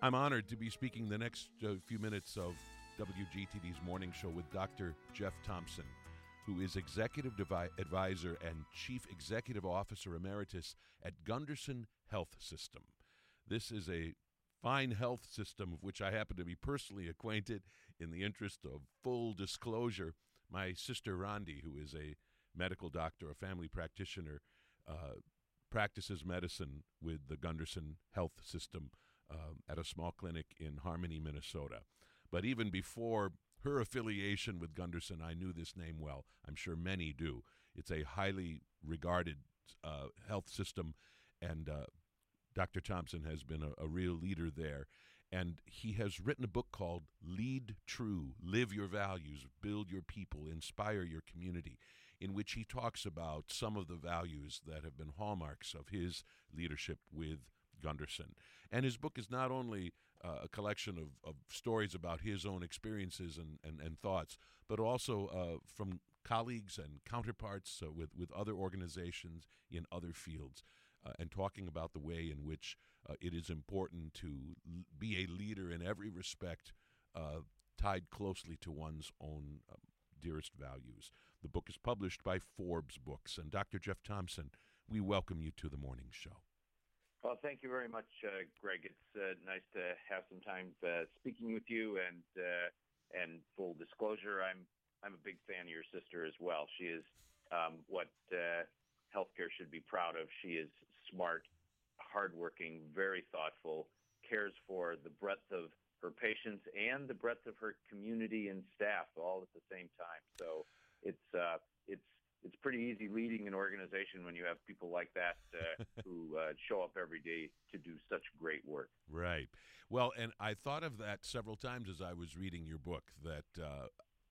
I'm honored to be speaking the next few minutes of WGTV's morning show with Dr. Jeff Thompson, who is Executive Advisor and Chief Executive Officer Emeritus at Gunderson Health System. This is a fine health system of which I happen to be personally acquainted. In the interest of full disclosure, my sister Rondi, who is a medical doctor, a family practitioner, practices medicine with the Gunderson Health System at a small clinic in Harmony, Minnesota. But even before her affiliation with Gunderson, I knew this name well. I'm sure many do. It's a highly regarded health system, and Dr. Thompson has been a real leader there. And he has written a book called Lead True, Live Your Values, Build Your People, Inspire Your Community, in which he talks about some of the values that have been hallmarks of his leadership with Gunderson. And his book is not only a collection of stories about his own experiences and thoughts, but also from colleagues and counterparts with other organizations in other fields, and talking about the way in which it is important to be a leader in every respect, tied closely to one's own dearest values. The book is published by Forbes Books. And Dr. Jeff Thompson, we welcome you to the morning show. Well, thank you very much, Greg. It's nice to have some time speaking with you. And full disclosure, I'm a big fan of your sister as well. She is what healthcare should be proud of. She is smart, hardworking, very thoughtful, cares for the breadth of her patients and the breadth of her community and staff all at the same time. So it's pretty easy leading an organization when you have people like that who show up every day to do such great work. Right. Well, and I thought of that several times as I was reading your book, that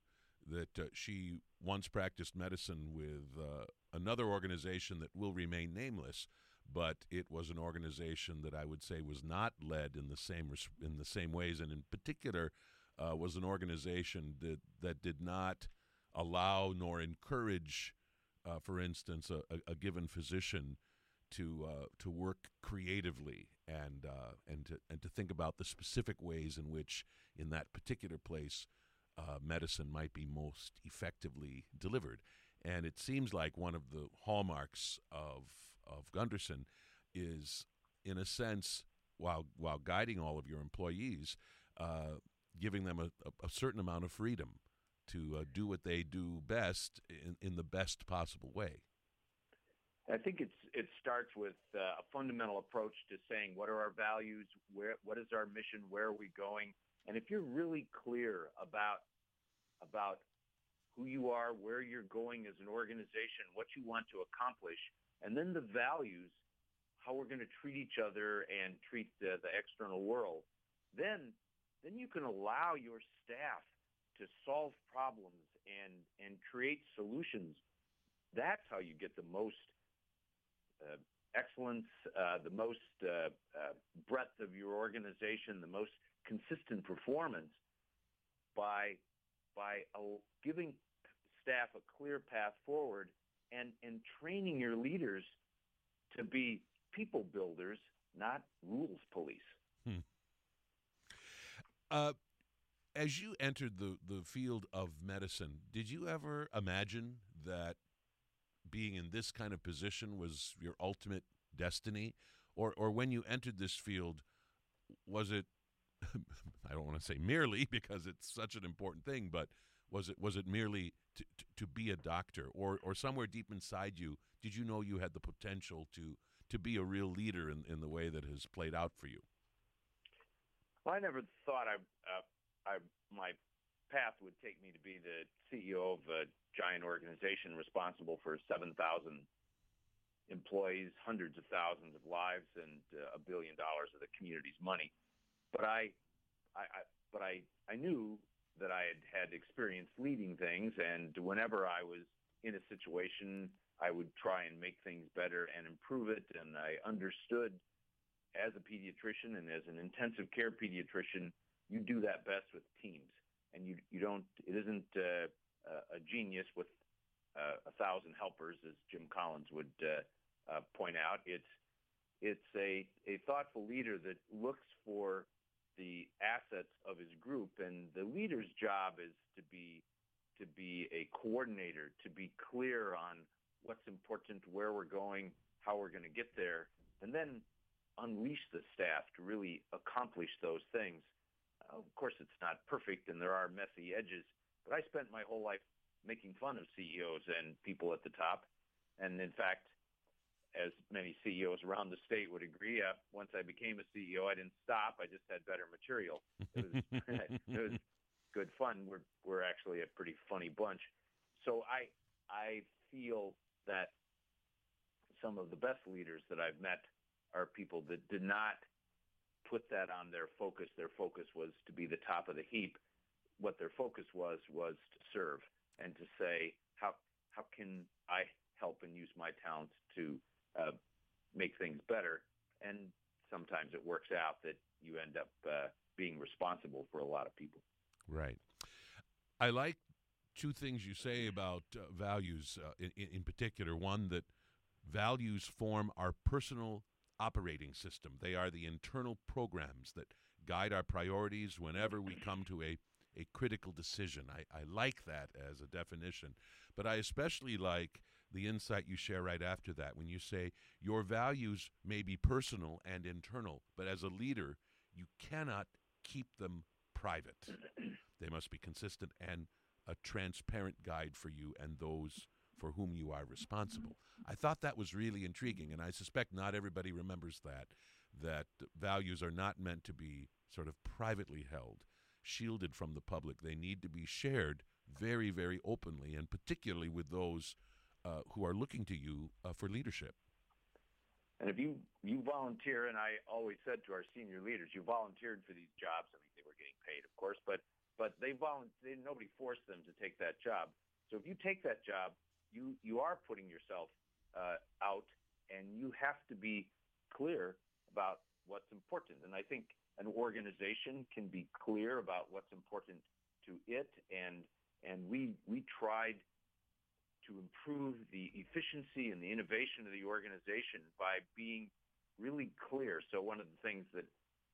she once practiced medicine with another organization that will remain nameless, but it was an organization that I would say was not led in the same ways, and in particular was an organization that did not allow nor encourage, for instance, a given physician to work creatively and to think about the specific ways in which, in that particular place, medicine might be most effectively delivered. And it seems like one of the hallmarks of Gunderson is, in a sense, while guiding all of your employees, giving them a certain amount of freedom to do what they do best in the best possible way. I think it starts with a fundamental approach to saying, what are our values? What is our mission? Where are we going? And if you're really clear about who you are, where you're going as an organization, what you want to accomplish, and then the values, how we're going to treat each other and treat the external world, then you can allow your staff to solve problems and create solutions. That's how you get the most excellence, the most breadth of your organization, the most consistent performance by giving staff a clear path forward and training your leaders to be people builders, not rules police. As you entered the field of medicine, did you ever imagine that being in this kind of position was your ultimate destiny? Or when you entered this field, was it, I don't want to say merely because it's such an important thing, but was it merely to be a doctor? Or somewhere deep inside you, did you know you had the potential to be a real leader in the way that has played out for you? Well, I never thought my path would take me to be the CEO of a giant organization responsible for 7,000 employees, hundreds of thousands of lives, and $1 billion of the community's money. But I knew that I had experience leading things, and whenever I was in a situation, I would try and make things better and improve it. And I understood, as a pediatrician and as an intensive care pediatrician, you do that best with teams, and you don't. It isn't a genius with 1,000 helpers, as Jim Collins would point out. It's a thoughtful leader that looks for the assets of his group, and the leader's job is to be a coordinator, to be clear on what's important, where we're going, how we're going to get there, and then unleash the staff to really accomplish those things. Of course, it's not perfect, and there are messy edges, but I spent my whole life making fun of CEOs and people at the top. And in fact, as many CEOs around the state would agree, once I became a CEO, I didn't stop. I just had better material. It was, it was good fun. We're actually a pretty funny bunch. So I feel that some of the best leaders that I've met are people that did not put that on their focus. Their focus was to be the top of the heap. What their focus was to serve and to say, how can I help and use my talents to make things better? And sometimes it works out that you end up being responsible for a lot of people. Right. I like two things you say about values in particular. One, that values form our personal operating system. They are the internal programs that guide our priorities whenever we come to a critical decision. I like that as a definition, but I especially like the insight you share right after that when you say your values may be personal and internal, but as a leader, you cannot keep them private. They must be consistent and a transparent guide for you and those for whom you are responsible. I thought that was really intriguing, and I suspect not everybody remembers that values are not meant to be sort of privately held, shielded from the public. They need to be shared very, very openly, and particularly with those who are looking to you for leadership. And if you volunteer, and I always said to our senior leaders, you volunteered for these jobs. I mean, they were getting paid, of course, but nobody forced them to take that job. So if you take that job, you are putting yourself out, and you have to be clear about what's important. And I think an organization can be clear about what's important to it, and we tried to improve the efficiency and the innovation of the organization by being really clear. So one of the things that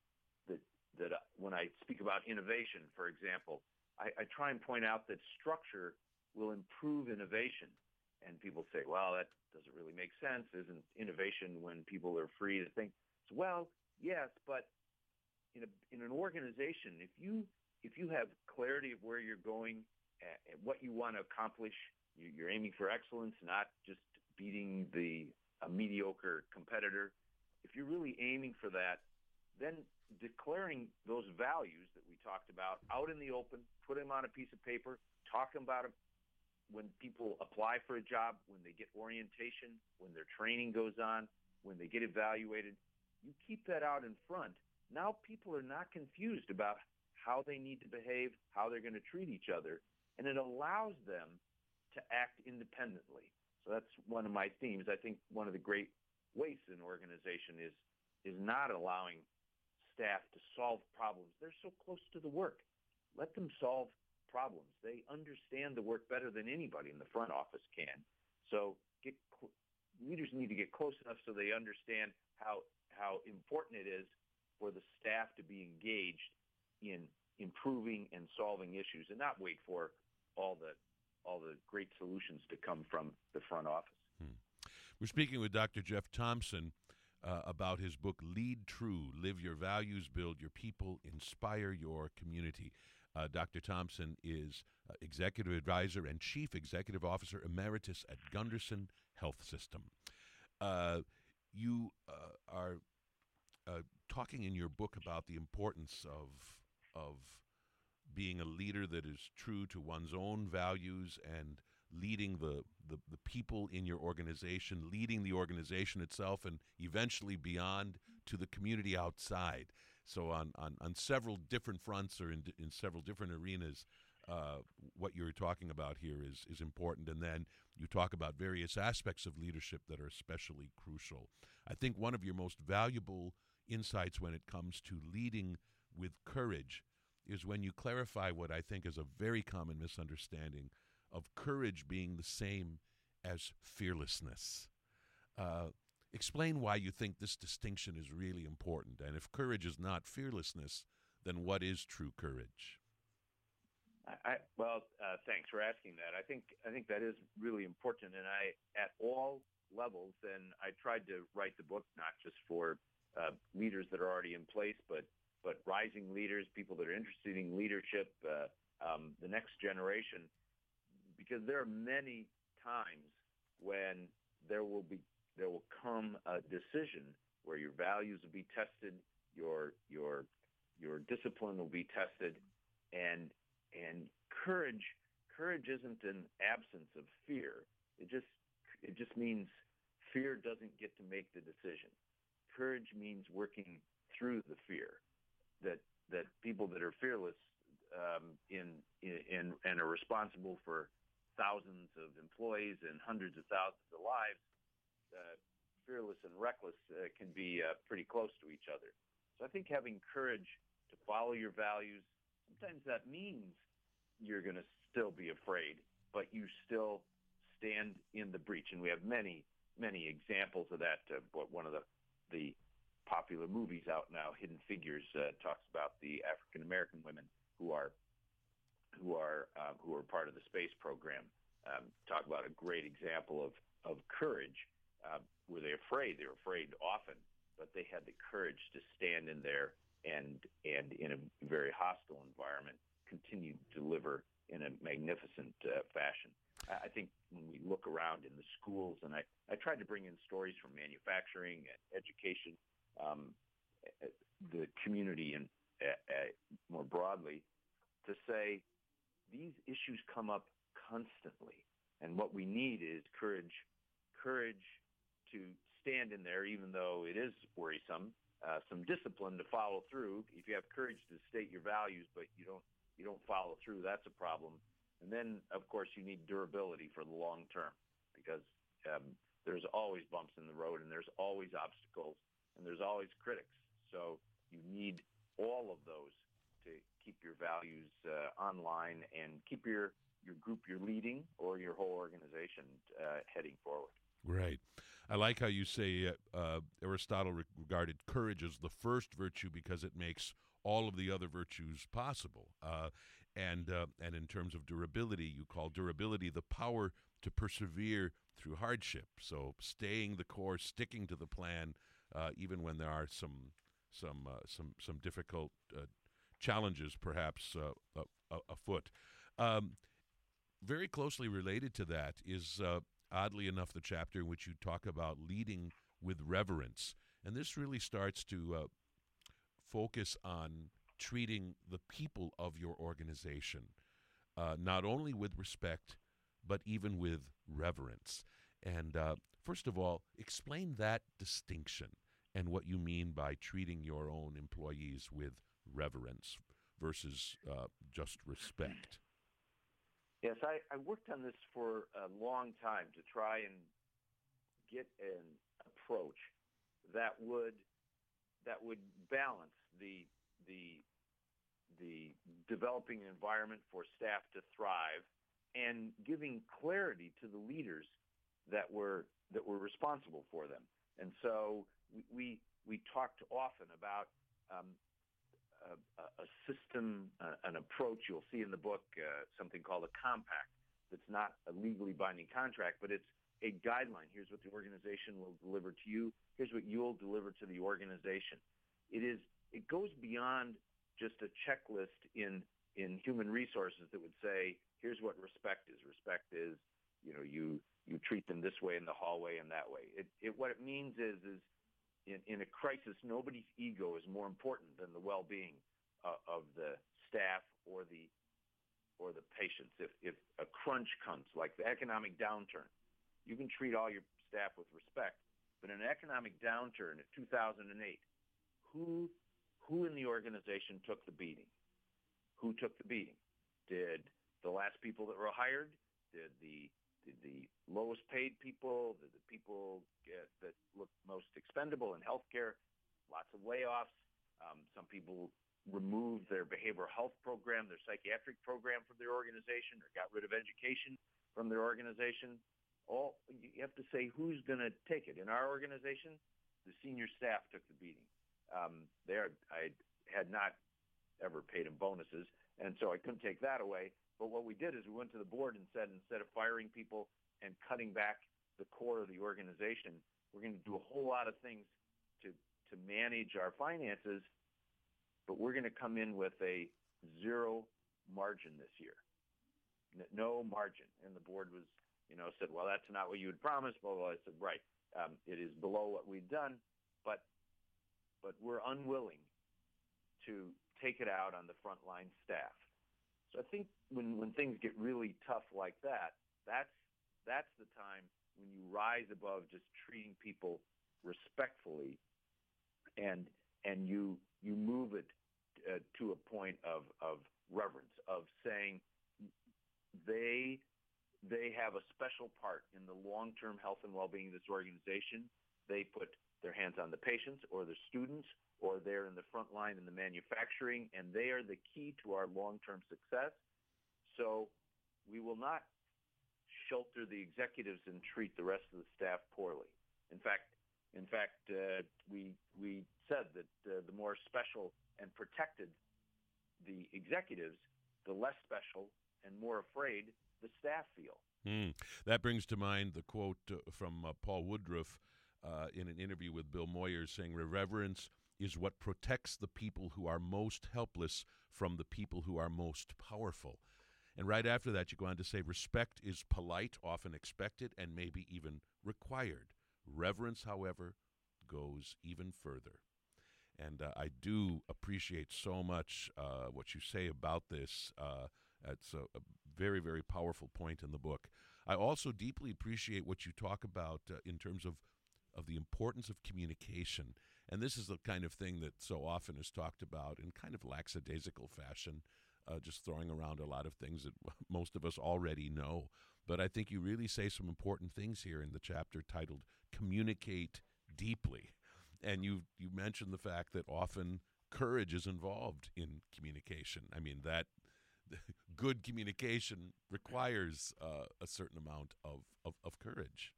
when I speak about innovation, for example, I try and point out that structure will improve innovation. And people say, well, that doesn't really make sense. Isn't innovation when people are free to think? Well, yes, but in an organization, if you have clarity of where you're going and what you want to accomplish, you're aiming for excellence, not just beating a mediocre competitor. If you're really aiming for that, then declaring those values that we talked about out in the open, put them on a piece of paper, talking about them when people apply for a job, when they get orientation, when their training goes on, when they get evaluated, you keep that out in front. Now people are not confused about how they need to behave, how they're going to treat each other, and it allows them to act independently. So that's one of my themes. I think one of the great wastes in an organization is not allowing staff to solve problems. They're so close to the work. Let them solve problems. They understand the work better than anybody in the front office can. So leaders need to get close enough so they understand how important it is for the staff to be engaged in improving and solving issues, and not wait for all the great solutions to come from the front office. We're speaking with Dr. Jeff Thompson about his book, Lead True, Live Your Values, Build Your People, Inspire Your Community. Dr. Thompson is Executive Advisor and Chief Executive Officer Emeritus at Gunderson Health System. You are talking in your book about the importance of being a leader that is true to one's own values and leading the people in your organization, leading the organization itself, and eventually beyond to the community outside. So on several different fronts or in several different arenas, what you're talking about here is important. And then you talk about various aspects of leadership that are especially crucial. I think one of your most valuable insights when it comes to leading with courage is when you clarify what I think is a very common misunderstanding of courage being the same as fearlessness. Explain why you think this distinction is really important. And if courage is not fearlessness, then what is true courage? Thanks for asking that. I think that is really important, and I at all levels. And I tried to write the book not just for leaders that are already in place, but rising leaders, people that are interested in leadership, the next generation, because there are many times when there will come a decision where your values will be tested, your discipline will be tested, and courage isn't an absence of fear. It just means fear doesn't get to make the decision. Courage means working through the fear. That people that are fearless and are responsible for thousands of employees and hundreds of thousands of lives, fearless and reckless can be pretty close to each other. So I think having courage to follow your values, sometimes that means you're going to still be afraid, but you still stand in the breach. And we have many, many examples of that. One of the popular movies out now, Hidden Figures, talks about the African American women who are part of the space program. Talk about a great example of courage. Were they afraid? They were afraid often, but they had the courage to stand in there and in a very hostile environment continue to deliver in a magnificent fashion. I think when we look around in the schools, and I tried to bring in stories from manufacturing and education, the community, and more broadly, to say these issues come up constantly, and what we need is courage to stand in there, even though it is worrisome. Some discipline to follow through. If you have courage to state your values, but you don't follow through, that's a problem. And then, of course, you need durability for the long term, because there's always bumps in the road, and there's always obstacles, and there's always critics. So you need all of those to keep your values online and keep your group you're leading or your whole organization heading forward. Right. I like how you say Aristotle regarded courage as the first virtue because it makes all of the other virtues possible. And in terms of durability, you call durability the power to persevere through hardship. So staying the course, sticking to the plan, even when there are some difficult challenges, perhaps afoot. Very closely related to that is, oddly enough, the chapter in which you talk about leading with reverence, and this really starts to focus on treating the people of your organization not only with respect, but even with reverence. And first of all, explain that distinction and what you mean by treating your own employees with reverence versus just respect. Yes, I worked on this for a long time to try and get an approach that would balance the developing environment for staff to thrive and giving clarity to the leaders that were responsible for them. And so we talked often about a system, an approach. You'll see in the book something called a compact. That's not a legally binding contract, but it's a guideline. Here's what the organization will deliver to you. Here's what you'll deliver to the organization. It goes beyond just a checklist in human resources that would say, here's what respect is. Respect is, you treat them this way in the hallway and that way. What it means is in a crisis, nobody's ego is more important than the well-being of the staff or the patients. If a crunch comes, like the economic downturn, you can treat all your staff with respect. But in an economic downturn in 2008, who in the organization took the beating? Who took the beating? Did the last people that were hired? Did the lowest paid people? Did the people that looked most expendable in healthcare? Lots of layoffs. Some people removed their behavioral health program, their psychiatric program from their organization, or got rid of education from their organization. You have to say who's going to take it. In our organization, the senior staff took the beating. I had not ever paid him bonuses, and so I couldn't take that away. But what we did is we went to the board and said, instead of firing people and cutting back the core of the organization, we're going to do a whole lot of things to manage our finances, but we're going to come in with a zero margin this year. No margin. And the board was, said, well, that's not what you had promised, blah, blah, blah. I said, right. It is below what we've done, but we're unwilling to take it out on the frontline staff. So I think when things get really tough like that, that's the time when you rise above just treating people respectfully, and you move it to a point of reverence, of saying they have a special part in the long-term health and well-being of this organization. They put their hands on the patients or the students, or they're in the front line in the manufacturing, and they are the key to our long-term success. So we will not shelter the executives and treat the rest of the staff poorly. In fact, we said that the more special and protected the executives, the less special and more afraid the staff feel. That brings to mind the quote from Paul Woodruff in an interview with Bill Moyers, saying, "Reverence is what protects the people who are most helpless from the people who are most powerful." And right after that, you go on to say, "Respect is polite, often expected, and maybe even required. Reverence, however, goes even further." And I do appreciate so much what you say about this. It's a very, very powerful point in the book. I also deeply appreciate what you talk about in terms of the importance of communication. And this is the kind of thing that so often is talked about in kind of lackadaisical fashion, just throwing around a lot of things that most of us already know. But I think you really say some important things here in the chapter titled Communicate Deeply. And you mentioned the fact that often courage is involved in communication. I mean, that good communication requires a certain amount of courage.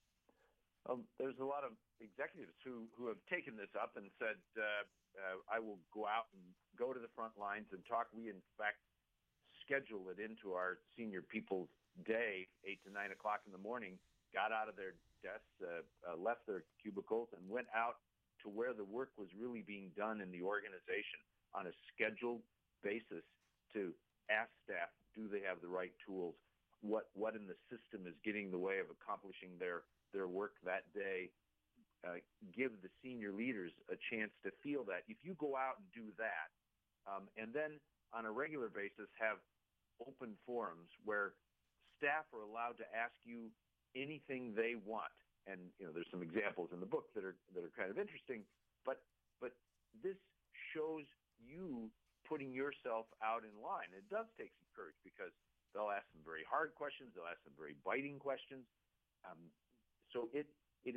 There's a lot of executives who have taken this up and said, I will go out and go to the front lines and talk. We, in fact, schedule it into our senior people's day, 8 to 9 o'clock in the morning, got out of their desks, left their cubicles, and went out to where the work was really being done in the organization on a scheduled basis to ask staff, do they have the right tools? What in the system is getting in the way of accomplishing their work that day? Give the senior leaders a chance to feel that. If you go out and do that, and then on a regular basis have open forums where staff are allowed to ask you anything they want, and there's some examples in the book that are kind of interesting, but this shows you putting yourself out in line. It does take some courage because they'll ask some very hard questions, they'll ask some very biting questions. So it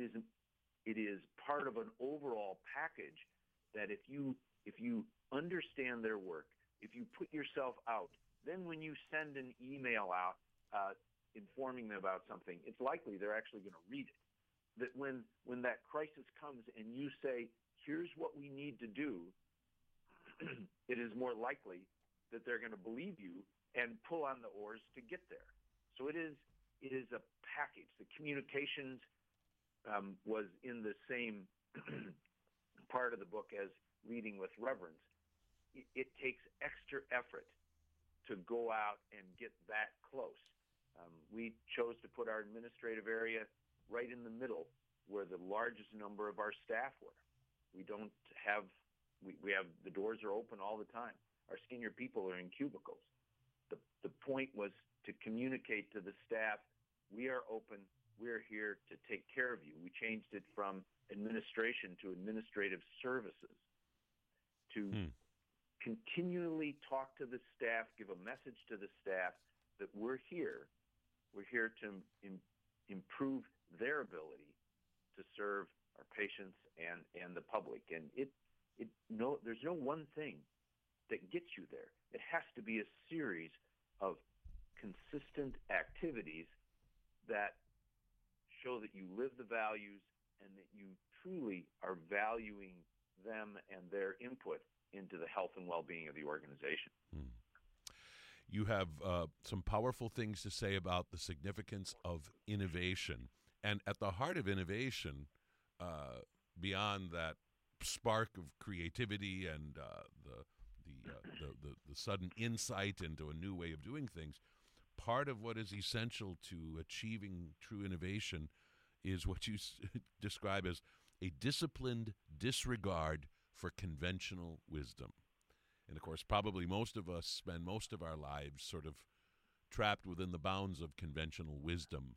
is part of an overall package that if you understand their work, if you put yourself out, then when you send an email out informing them about something, it's likely they're actually going to read it. That when that crisis comes and you say, here's what we need to do, it is more likely that they're going to believe you and pull on the oars to get there. So it is a package. The communications was in the same part of the book as Leading with Reverence. It takes extra effort to go out and get that close. We chose to put our administrative area right in the middle where the largest number of our staff were. We have the doors are open all the time. Our senior people are in cubicles. The point was to communicate to the staff, we are open, we're here to take care of you. We changed it from administration to administrative services to continually talk to the staff, give a message to the staff that we're here to improve their ability to serve our patients and the public. And there's no one thing that gets you there. It has to be a series of consistent activities that show that you live the values and that you truly are valuing them and their input into the health and well-being of the organization. Hmm. You have some powerful things to say about the significance of innovation. And at the heart of innovation, beyond that spark of creativity and the sudden insight into a new way of doing things, part of what is essential to achieving true innovation is what you describe as a disciplined disregard for conventional wisdom. And of course, probably most of us spend most of our lives sort of trapped within the bounds of conventional wisdom,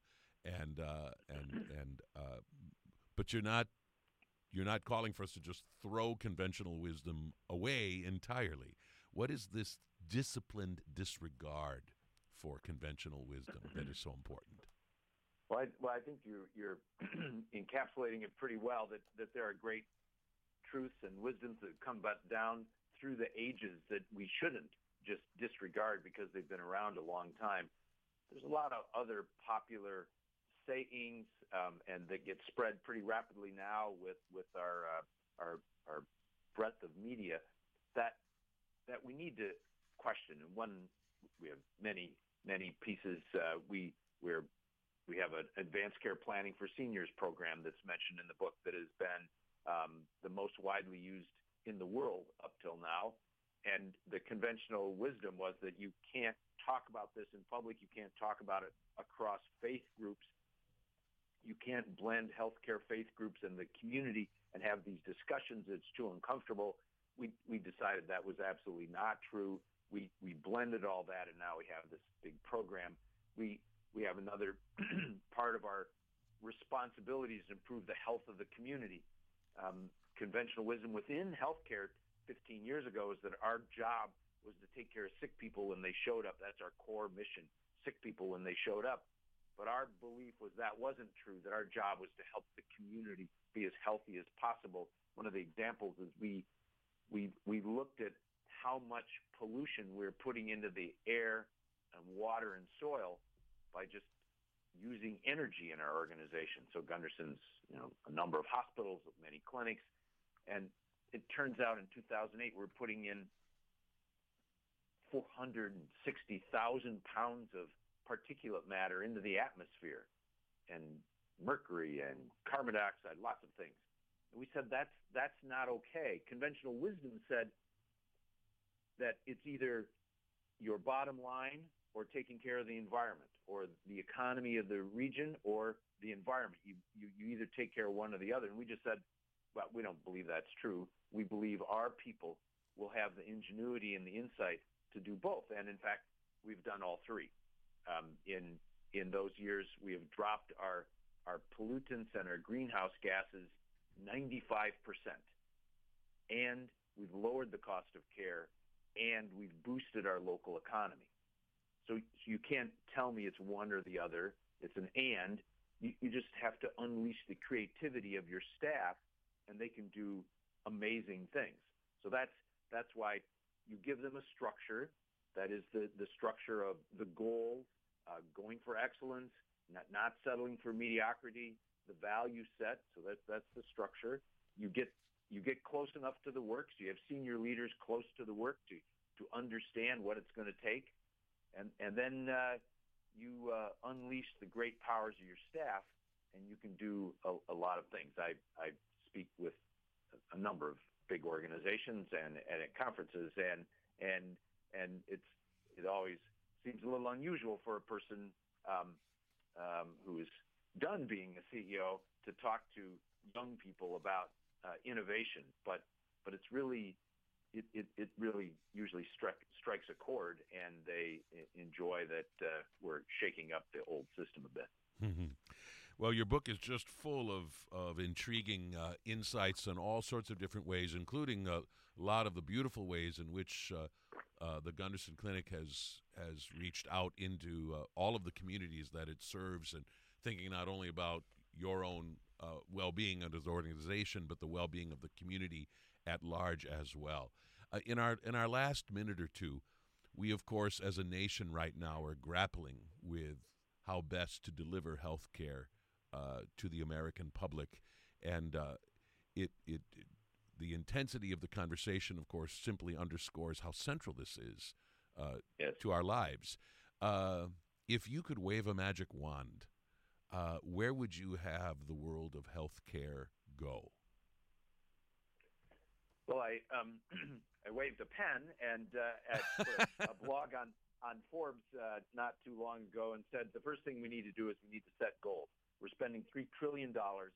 but you're not calling for us to just throw conventional wisdom away entirely. What is this disciplined disregard for conventional wisdom that is so important? Well, I think you're encapsulating it pretty well. That there are great truths and wisdoms that come down through the ages that we shouldn't just disregard because they've been around a long time. There's a lot of other popular sayings, and that get spread pretty rapidly now with our breadth of media that we need to question. And one, we have many pieces. We have an advanced care planning for seniors program that's mentioned in the book that has been the most widely used in the world up till now. And the conventional wisdom was that you can't talk about this in public. You can't talk about it across faith groups. You can't blend healthcare faith groups and the community and have these discussions. It's too uncomfortable. We decided that was absolutely not true. We blended all that, and now we have this big program. We have another part of our responsibilities to improve the health of the community. Conventional wisdom within healthcare 15 years ago is that our job was to take care of sick people when they showed up. That's our core mission, sick people when they showed up. But our belief was that wasn't true, that our job was to help the community be as healthy as possible. One of the examples is we looked at how much pollution we're putting into the air and water and soil by just using energy in our organization. So Gunderson's, a number of hospitals, many clinics, and it turns out in 2008 we're putting in 460,000 pounds of particulate matter into the atmosphere, and mercury and carbon dioxide, lots of things. And we said that's not okay. Conventional wisdom said that it's either your bottom line or taking care of the environment or the economy of the region or the environment. You either take care of one or the other. And we just said, well, we don't believe that's true. We believe our people will have the ingenuity and the insight to do both. And in fact, we've done all three. In those years, we have dropped our pollutants and our greenhouse gases 95%. And we've lowered the cost of care, and we've boosted our local economy. So you can't tell me it's one or the other. It's an and. You just have to unleash the creativity of your staff, and they can do amazing things. So that's why you give them a structure. That is the structure of the goal, going for excellence, not settling for mediocrity, the value set. So that's the structure. You get close enough to the work. So you have senior leaders close to the work to understand what it's going to take. And then you unleash the great powers of your staff, and you can do a lot of things. I speak with a number of big organizations and at conferences, and it always seems a little unusual for a person who's done being a CEO to talk to young people about innovation, but it's really it really usually strikes a chord, and they enjoy that we're shaking up the old system a bit. Mm-hmm. Well, your book is just full of intriguing insights in all sorts of different ways, including a lot of the beautiful ways in which the Gunderson Clinic has reached out into all of the communities that it serves, and thinking not only about your own well-being under the organization, but the well-being of the community at large as well. In our last minute or two, we, of course, as a nation right now are grappling with how best to deliver health care to the American public. And the intensity of the conversation, of course, simply underscores how central this is Yes. to our lives. If you could wave a magic wand, where would you have the world of healthcare go? Well, I I waved a pen and put a blog on Forbes not too long ago and said the first thing we need to do is we need to set goals. We're spending $3 trillion,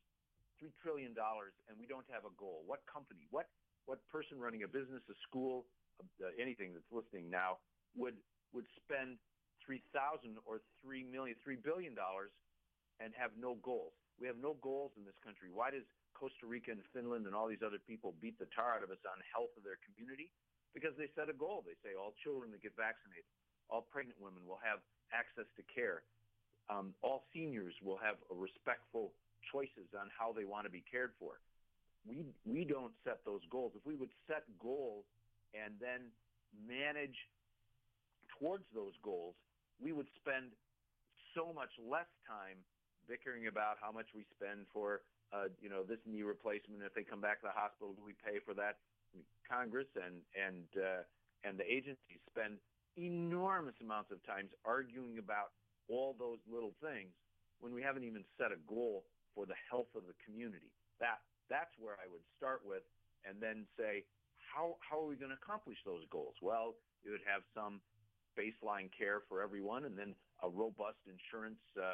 and we don't have a goal. What company, what person running a business, a school, anything that's listening now would spend 3,000 or $3 billion and have no goals? We have no goals in this country. Why does Costa Rica and Finland and all these other people beat the tar out of us on health of their community? Because they set a goal. They say all children that get vaccinated, all pregnant women will have access to care. All seniors will have respectful choices on how they want to be cared for. We don't set those goals. If we would set goals and then manage towards those goals, we would spend so much less time bickering about how much we spend for this knee replacement. If they come back to the hospital, do we pay for that? Congress and the agencies spend enormous amounts of times arguing about all those little things when we haven't even set a goal for the health of the community. That's where I would start with, and then say, how are we going to accomplish those goals? Well, you would have some baseline care for everyone, and then a robust insurance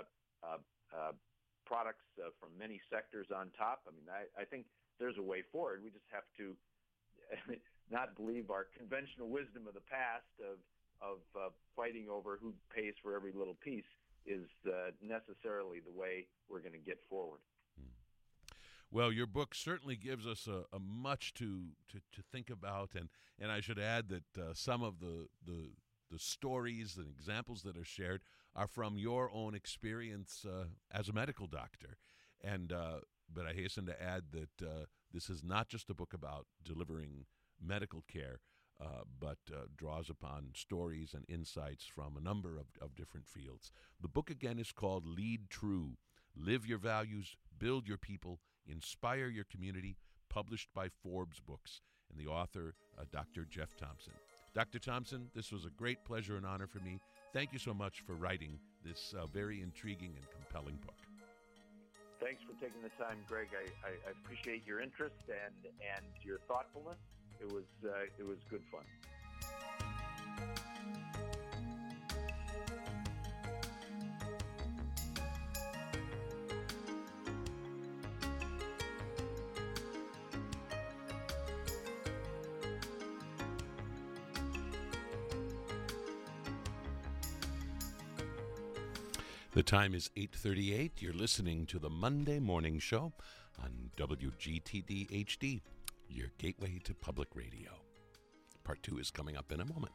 products from many sectors on top. I mean, I think there's a way forward. We just have to not believe our conventional wisdom of the past of fighting over who pays for every little piece is necessarily the way we're going to get forward. Well, your book certainly gives us a much to think about, and I should add that some of the stories and examples that are shared are from your own experience as a medical doctor. And but I hasten to add that this is not just a book about delivering medical care, but draws upon stories and insights from a number of different fields. The book, again, is called Lead True: Live Your Values, Build Your People, Inspire Your Community, published by Forbes Books, and the author, Dr. Jeff Thompson. Dr. Thompson, this was a great pleasure and honor for me. Thank you so much for writing this very intriguing and compelling book. Thanks for taking the time, Greg. I appreciate your interest and your thoughtfulness. It was good fun. The time is 8:38. You're listening to the Monday Morning Show on WGTD HD, your gateway to public radio. Part 2 is coming up in a moment.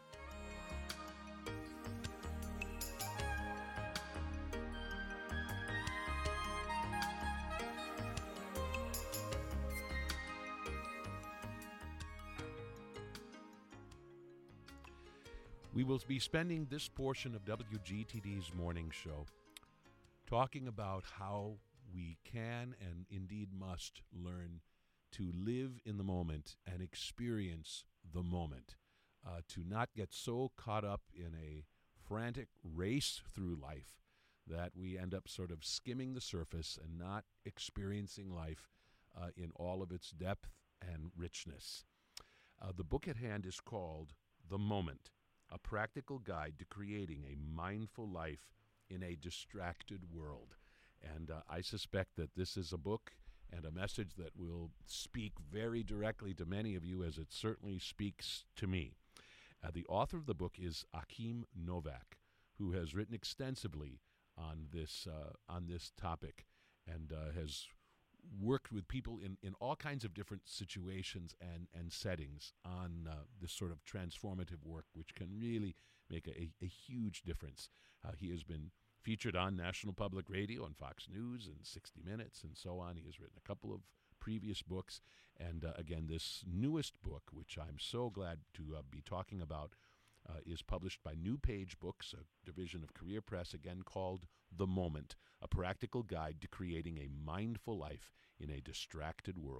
We will be spending this portion of WGTD's morning show talking about how we can and indeed must learn to live in the moment and experience the moment, to not get so caught up in a frantic race through life that we end up sort of skimming the surface and not experiencing life in all of its depth and richness. The book at hand is called The Moment: A Practical Guide to Creating a Mindful Life in a Distracted World. And I suspect that this is a book and a message that will speak very directly to many of you, as it certainly speaks to me. The author of the book is Achim Novak, who has written extensively on this topic and has worked with people in all kinds of different situations and settings on this sort of transformative work, which can really make a huge difference. He has been featured on National Public Radio and Fox News and 60 Minutes and so on. He has written a couple of previous books. And again, this newest book, which I'm so glad to be talking about, is published by New Page Books, a division of Career Press, again called The Moment: A Practical Guide to Creating a Mindful Life in a Distracted World.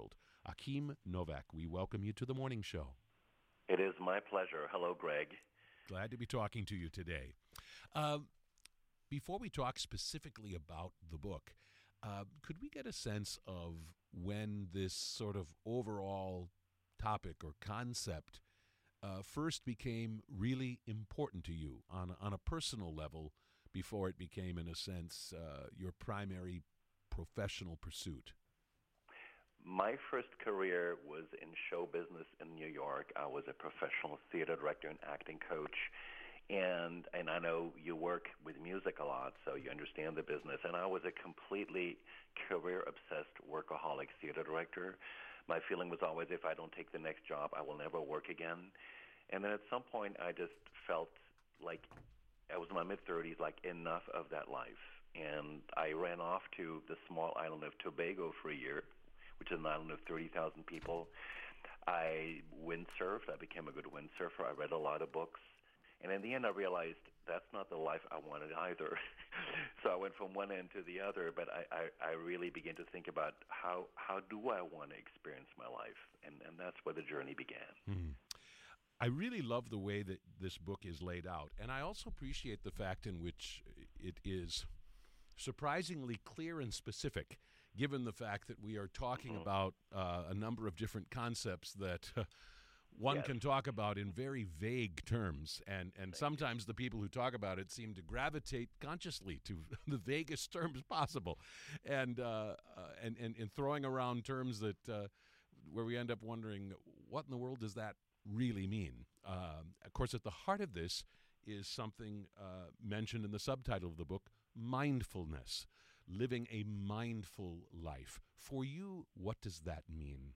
Akim Novak, we welcome you to the morning show. It is my pleasure. Hello, Greg. Glad to be talking to you today. Before we talk specifically about the book, could we get a sense of when this sort of overall topic or concept first became really important to you on a personal level before it became, in a sense, your primary professional pursuit? My first career was in show business in New York. I was a professional theater director and acting coach. And I know you work with music a lot, so you understand the business. And I was a completely career-obsessed workaholic theater director. My feeling was always, if I don't take the next job, I will never work again. And then at some point, I just felt like I was in my mid-30s, like enough of that life. And I ran off to the small island of Tobago for a year, which is an island of 30,000 people. I windsurfed. I became a good windsurfer. I read a lot of books. And in the end, I realized that's not the life I wanted either. So I went from one end to the other, but I really began to think about how do I want to experience my life? And that's where the journey began. Mm-hmm. I really love the way that this book is laid out, and I also appreciate the fact in which it is surprisingly clear and specific, given the fact that we are talking about a number of different concepts that one can talk about in very vague terms, and sometimes the people who talk about it seem to gravitate consciously to the vaguest terms possible, and throwing around terms that where we end up wondering, what in the world does that really mean? Of course, at the heart of this is something mentioned in the subtitle of the book, mindfulness, living a mindful life. For you, what does that mean?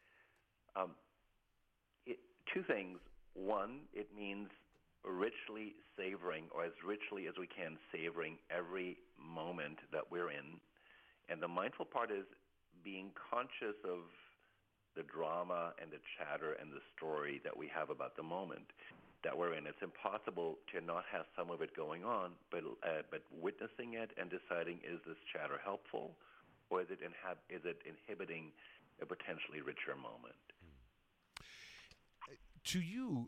Two things. One, it means richly savoring, or as richly as we can, savoring every moment that we're in. And the mindful part is being conscious of the drama and the chatter and the story that we have about the moment that we're in. It's impossible to not have some of it going on, but witnessing it and deciding, is this chatter helpful, or is it inhibiting a potentially richer moment? To you,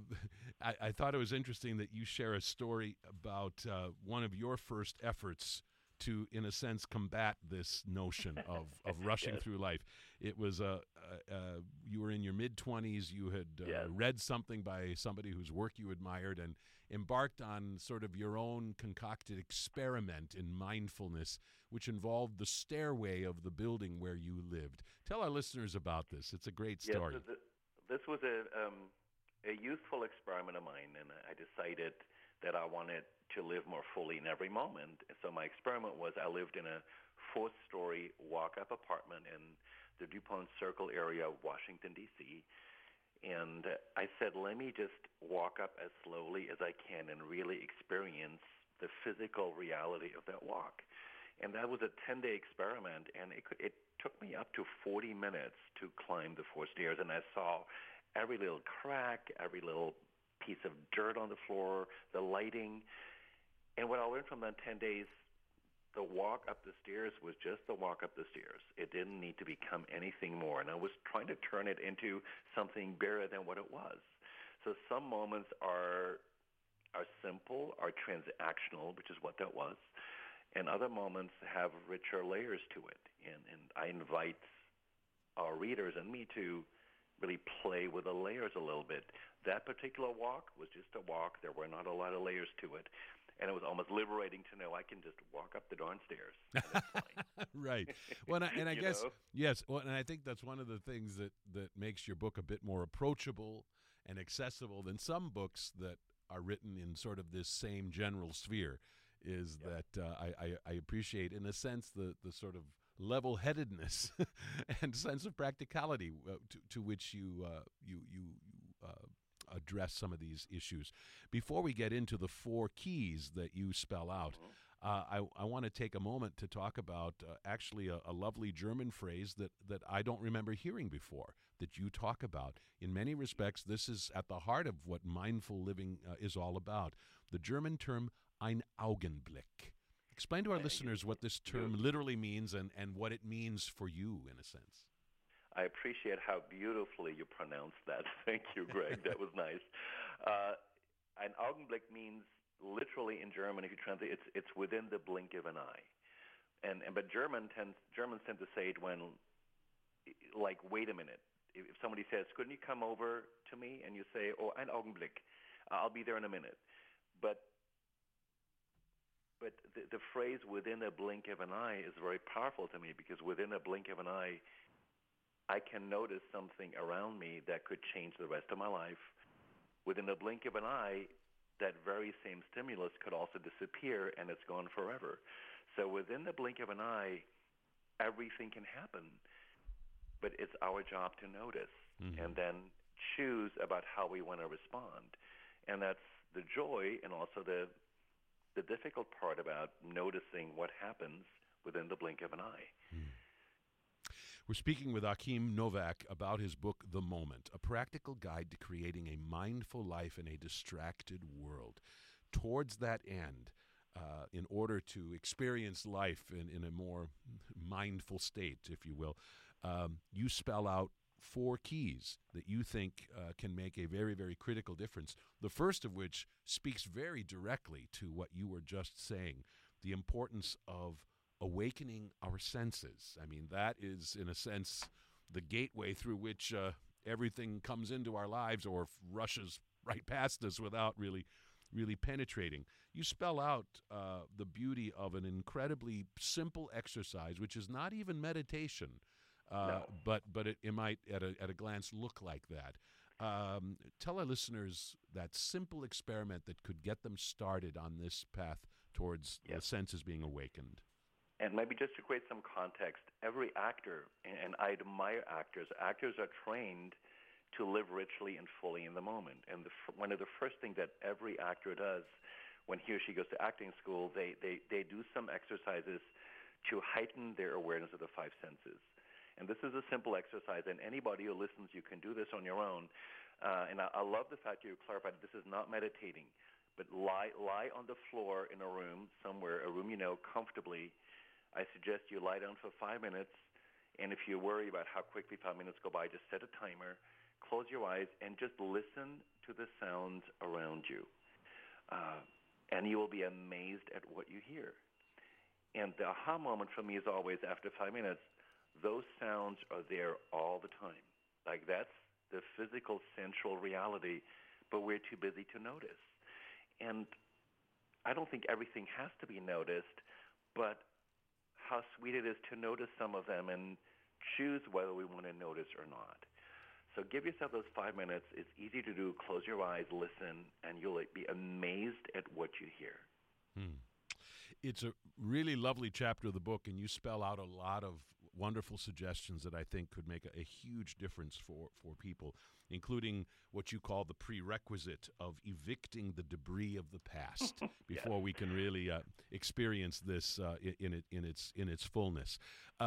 I thought it was interesting that you share a story about one of your first efforts to, in a sense, combat this notion of rushing through life. It was you were in your mid-20s. You had read something by somebody whose work you admired and embarked on sort of your own concocted experiment in mindfulness, which involved the stairway of the building where you lived. Tell our listeners about this. It's a great story. Yes, this was a youthful experiment of mine, and I decided that I wanted to live more fully in every moment. So my experiment was, I lived in a 4th-story walk-up apartment in the DuPont Circle area of Washington, D.C., and I said, let me just walk up as slowly as I can and really experience the physical reality of that walk. And that was a 10-day experiment, and it took me up to 40 minutes to climb the 4 stairs, and I saw every little crack, every little piece of dirt on the floor, the lighting. And what I learned from that 10 days, the walk up the stairs was just the walk up the stairs. It didn't need to become anything more, and I was trying to turn it into something bigger than what it was. So some moments are simple, are transactional, which is what that was. And other moments have richer layers to it. And I invite our readers and me to really play with the layers a little bit. That particular walk was just a walk. There were not a lot of layers to it. And it was almost liberating to know I can just walk up the darn stairs. And it's fine. Right. Well, and I guess, yes. Well, and I think that's one of the things that makes your book a bit more approachable and accessible than some books that are written in sort of this same general sphere. Is that I appreciate, in a sense, the sort of level-headedness and sense of practicality to which you address some of these issues. Before we get into the 4 keys that you spell out, I want to take a moment to talk about actually a lovely German phrase that I don't remember hearing before, that you talk about. In many respects, this is at the heart of what mindful living is all about. The German term ein Augenblick. Explain to our listeners what this term literally means and what it means for you, in a sense. I appreciate how beautifully you pronounced that. Thank you, Greg. That was nice. Ein Augenblick means literally in German, if you translate, it's within the blink of an eye. But Germans tend to say it when, like, wait a minute. If somebody says, couldn't you come over to me? And you say, oh, ein Augenblick, I'll be there in a minute. But the phrase within a blink of an eye is very powerful to me, because within a blink of an eye, I can notice something around me that could change the rest of my life. Within a blink of an eye, that very same stimulus could also disappear, and it's gone forever. So within the blink of an eye, everything can happen, but it's our job to notice and then choose about how we want to respond. And that's the joy and also the difficult part about noticing what happens within the blink of an eye. We're speaking with Achim Novak about his book, The Moment, a practical guide to creating a mindful life in a distracted world. Towards that end, in order to experience life in a more mindful state, if you will, you spell out 4 keys that you think can make a very, very critical difference. The first of which speaks very directly to what you were just saying, the importance of awakening our senses. I mean, that is, in a sense, the gateway through which everything comes into our lives or rushes right past us without really penetrating. You spell out the beauty of an incredibly simple exercise, which is not even meditation, No. but it might, at a glance, look like that. Tell our listeners that simple experiment that could get them started on this path towards the senses being awakened. And maybe just to create some context, every actor, and I admire actors, actors are trained to live richly and fully in the moment. And one of the first things that every actor does when he or she goes to acting school, they do some exercises to heighten their awareness of the 5 senses. And this is a simple exercise, and anybody who listens, you can do this on your own. And I love the fact you clarified this is not meditating, but lie on the floor in a room somewhere, a room you know, comfortably. I suggest you lie down for 5 minutes, and if you worry about how quickly 5 minutes go by, just set a timer, close your eyes, and just listen to the sounds around you. And you will be amazed at what you hear. And the aha moment for me is always after 5 minutes, those sounds are there all the time. Like, that's the physical, sensual reality, but we're too busy to notice. And I don't think everything has to be noticed, but how sweet it is to notice some of them and choose whether we want to notice or not. So give yourself those 5 minutes. It's easy to do. Close your eyes, listen, and you'll be amazed at what you hear. It's a really lovely chapter of the book, and you spell out a lot of wonderful suggestions that I think could make a huge difference for people, including what you call the prerequisite of evicting the debris of the past before we can really experience this in its fullness.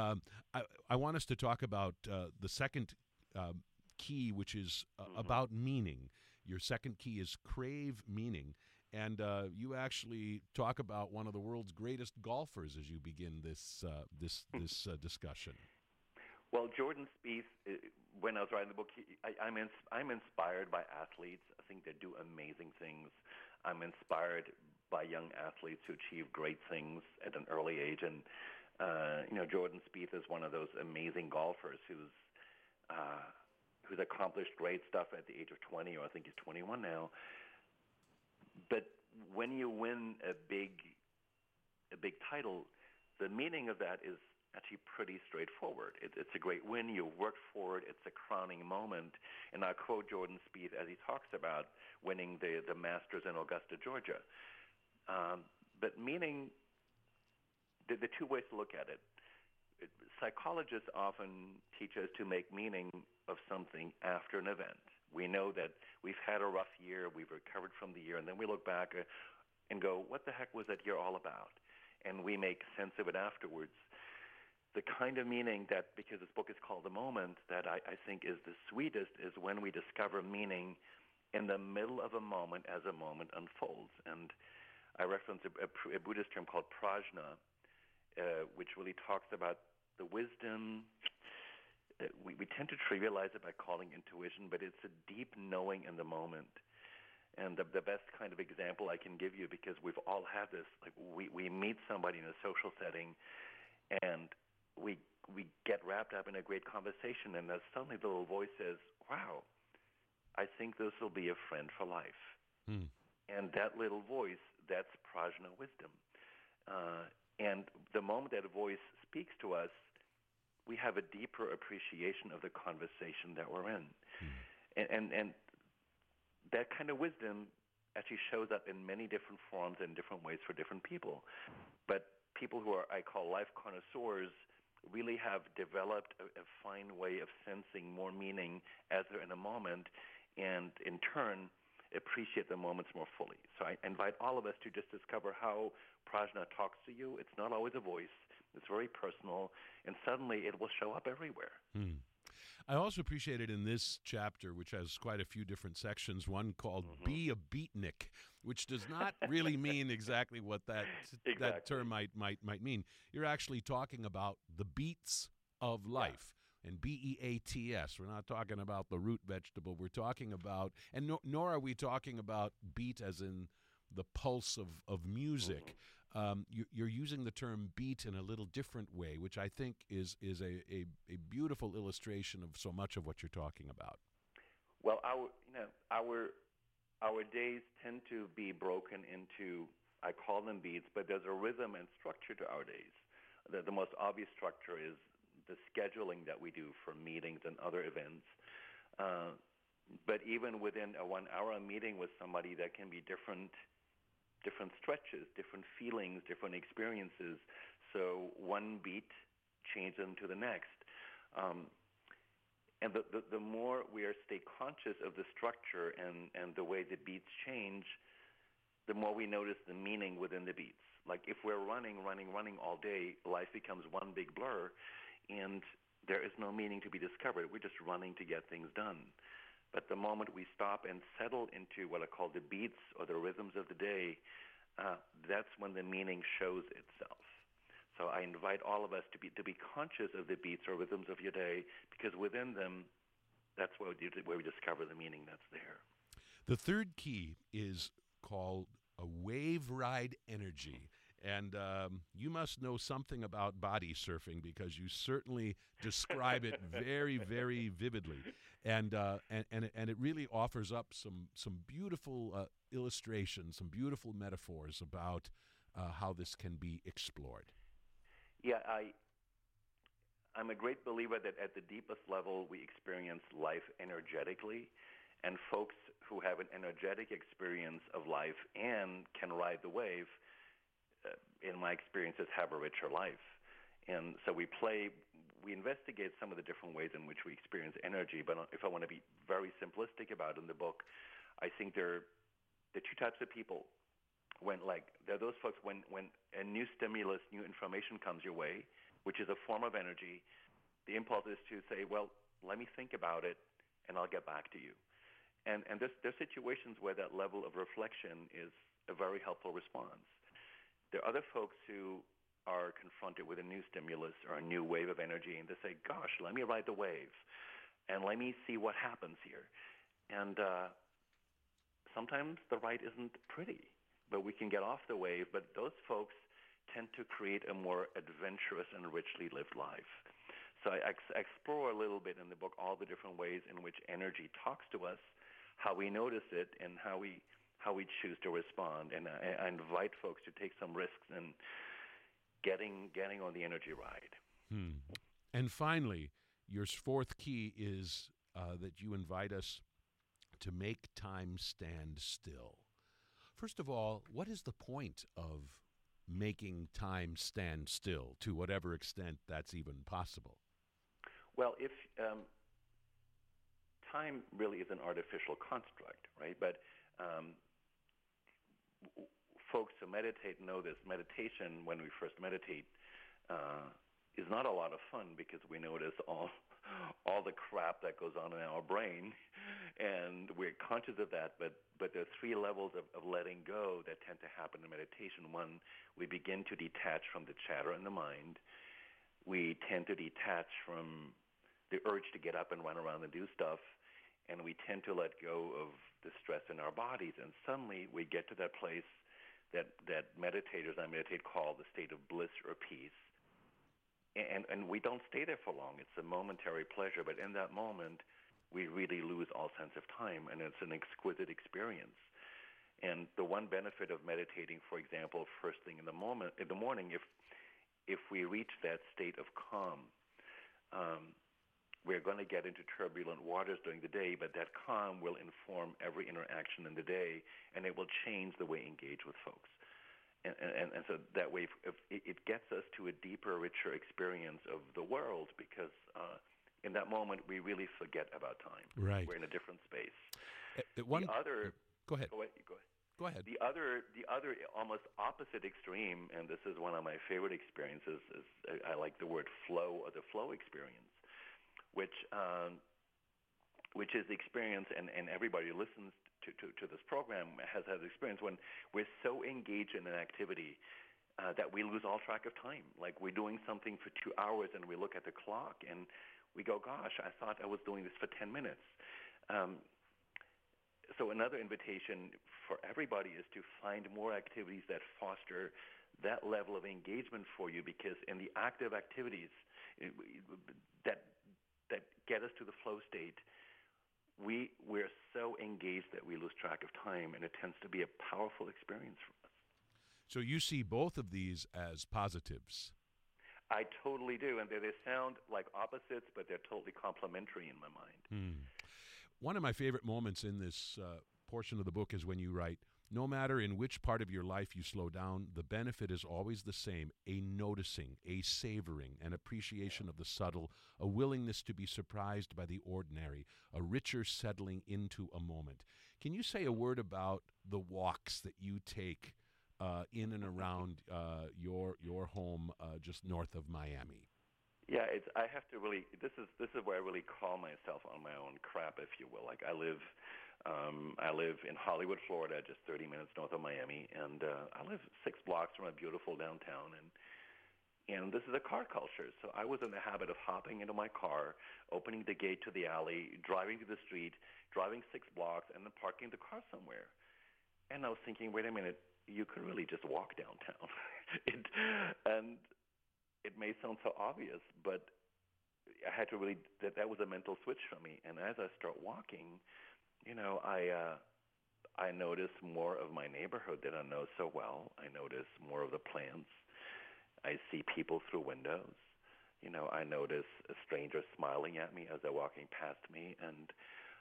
I want us to talk about the second key, which is about meaning. Your second key is crave meaning. And you actually talk about one of the world's greatest golfers as you begin this discussion. Well, Jordan Spieth, when I was writing the book, I'm inspired by athletes. I think they do amazing things. I'm inspired by young athletes who achieve great things at an early age. And, Jordan Spieth is one of those amazing golfers who's accomplished great stuff at the age of 20, or I think he's 21 now. But when you win a big title, the meaning of that is actually pretty straightforward. It's a great win. You worked for it. It's a crowning moment. And I quote Jordan Spieth as he talks about winning the Masters in Augusta, Georgia. But meaning, the 2 ways to look at it. Psychologists often teach us to make meaning of something after an event. We know that we've had a rough year, we've recovered from the year, and then we look back and go, what the heck was that year all about? And we make sense of it afterwards. The kind of meaning that, because this book is called The Moment, that I think is the sweetest is when we discover meaning in the middle of a moment as a moment unfolds. And I reference a Buddhist term called prajna, which really talks about the wisdom, we tend to trivialize it by calling intuition, but it's a deep knowing in the moment. And the best kind of example I can give you, because we've all had this, like we meet somebody in a social setting, and we get wrapped up in a great conversation, and then suddenly the little voice says, "Wow, I think this will be a friend for life." And that little voice, that's prajna wisdom. And the moment that voice speaks to us, we have a deeper appreciation of the conversation that we're in. And that kind of wisdom actually shows up in many different forms and different ways for different people. But people who I call life connoisseurs really have developed a fine way of sensing more meaning as they're in a moment, and in turn appreciate the moments more fully. So I invite all of us to just discover how prajna talks to you. It's not always a voice. It's very personal, and suddenly it will show up everywhere. I also appreciated in this chapter, which has quite a few different sections, one called Be a Beatnik, which does not really mean exactly what that term might mean. You're actually talking about the beats of life. And BEATS. We're not talking about the root vegetable. We're talking about, and nor are we talking about beat as in the pulse of music. You're using the term beat in a little different way, which I think is a beautiful illustration of so much of what you're talking about. Well, our days tend to be broken into, I call them beats, but there's a rhythm and structure to our days. The most obvious structure is the scheduling that we do for meetings and other events. But even within a 1 hour meeting with somebody, that can be different stretches, different feelings, different experiences. So one beat changes into the next. And the more we stay conscious of the structure and the way the beats change, the more we notice the meaning within the beats. Like if we're running all day, life becomes one big blur, and there is no meaning to be discovered. We're just running to get things done. But the moment we stop and settle into what I call the beats or the rhythms of the day, that's when the meaning shows itself. So I invite all of us to be conscious of the beats or rhythms of your day, because within them, that's where we discover the meaning that's there. The third key is called a wave ride energy. And you must know something about body surfing, because you certainly describe it very, very vividly. And it really offers up some beautiful illustrations, some beautiful metaphors about how this can be explored. Yeah, I'm a great believer that at the deepest level we experience life energetically, and folks who have an energetic experience of life and can ride the wave, in my experiences, have a richer life. And so we investigate some of the different ways in which we experience energy. But if I want to be very simplistic about it in the book, I think there are two types of people. There are those folks when a new stimulus, new information comes your way, which is a form of energy, the impulse is to say, well, let me think about it, and I'll get back to you. And there's situations where that level of reflection is a very helpful response. There are other folks who are confronted with a new stimulus or a new wave of energy, and they say, gosh, let me ride the wave, and let me see what happens here. And sometimes the ride isn't pretty, but we can get off the wave. But those folks tend to create a more adventurous and richly lived life. So I explore a little bit in the book all the different ways in which energy talks to us, how we notice it, and how we choose to respond. And I invite folks to take some risks in getting on the energy ride. And finally, your fourth key is that you invite us to make time stand still. First of all, what is the point of making time stand still, to whatever extent that's even possible? Well, if time really is an artificial construct, right? But folks who meditate know this. Meditation, when we first meditate, is not a lot of fun, because we notice all the crap that goes on in our brain, and we're conscious of that. But there are three levels of letting go that tend to happen in meditation. One, we begin to detach from the chatter in the mind. We tend to detach from the urge to get up and run around and do stuff, and we tend to let go of the stress in our bodies, and suddenly we get to that place that meditators I meditate call the state of bliss or peace, and we don't stay there for long. It's a momentary pleasure, but in that moment, we really lose all sense of time, and it's an exquisite experience. And the one benefit of meditating, for example, first thing in the morning, if we reach that state of calm, we're going to get into turbulent waters during the day, but that calm will inform every interaction in the day, and it will change the way we engage with folks. And so that way, it gets us to a deeper, richer experience of the world, because in that moment, we really forget about time. Right. We're in a different space. Go ahead. Go ahead. The other almost opposite extreme, and this is one of my favorite experiences, is I like the word flow, or the flow experience, which is the experience, and everybody who listens to this program has had experience when we're so engaged in an activity that we lose all track of time. Like we're doing something for 2 hours, and we look at the clock, and we go, gosh, I thought I was doing this for 10 minutes. So another invitation for everybody is to find more activities that foster that level of engagement for you, because in the active activities that get us to the flow state, we're so engaged that we lose track of time, and it tends to be a powerful experience for us. So you see both of these as positives. I totally do, and they sound like opposites, but they're totally complementary in my mind. One of my favorite moments in this portion of the book is when you write, no matter in which part of your life you slow down, the benefit is always the same: a noticing, a savoring, an appreciation of the subtle, a willingness to be surprised by the ordinary, a richer settling into a moment. Can you say a word about the walks that you take in and around your home just north of Miami? Yeah, I have to really. This is where I really call myself on my own crap, if you will. Like I live in Hollywood, Florida, just 30 minutes north of Miami, and I live 6 blocks from a beautiful downtown, and this is a car culture. So I was in the habit of hopping into my car, opening the gate to the alley, driving to the street, driving 6 blocks, and then parking the car somewhere. And I was thinking, wait a minute, you could really just walk downtown. It may sound so obvious, but I had to really, that was a mental switch for me. And as I start walking, I notice more of my neighborhood that I know so well. I notice more of the plants. I see people through windows. I notice a stranger smiling at me as they're walking past me. And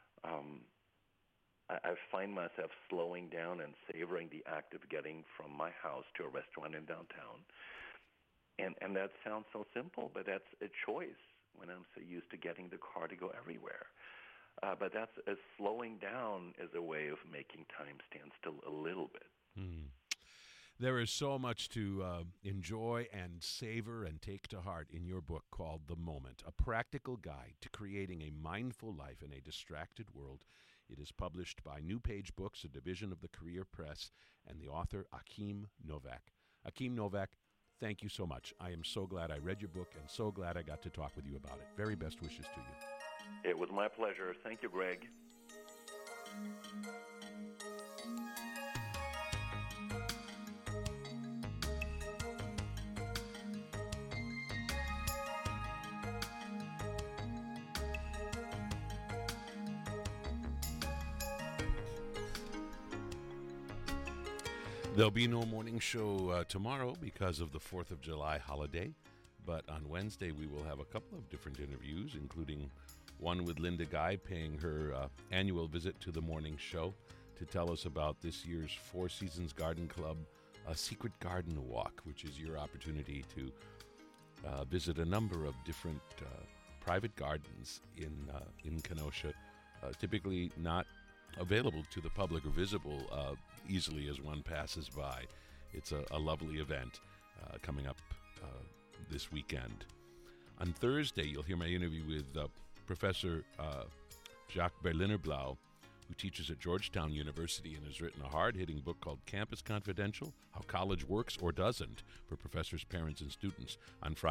I find myself slowing down and savoring the act of getting from my house to a restaurant in downtown. And that sounds so simple, but that's a choice when I'm so used to getting the car to go everywhere. But that's slowing down is a way of making time stand still a little bit. There is so much to enjoy and savor and take to heart in your book called The Moment, a practical guide to creating a mindful life in a distracted world. It is published by New Page Books, a division of the Career Press, and the author, Achim Novak. Achim Novak, thank you so much. I am so glad I read your book and so glad I got to talk with you about it. Very best wishes to you. It was my pleasure. Thank you, Greg. There'll be no morning show tomorrow because of the 4th of July holiday, but on Wednesday we will have a couple of different interviews, including one with Linda Guy paying her annual visit to the morning show to tell us about this year's Four Seasons Garden Club, a secret garden walk, which is your opportunity to visit a number of different private gardens in Kenosha, typically not available to the public or visible easily as one passes by. It's a lovely event coming up this weekend. On Thursday, you'll hear my interview with Professor Jacques Berliner-Blau, who teaches at Georgetown University and has written a hard-hitting book called Campus Confidential, How College Works or Doesn't for Professors, Parents, and Students. On Friday,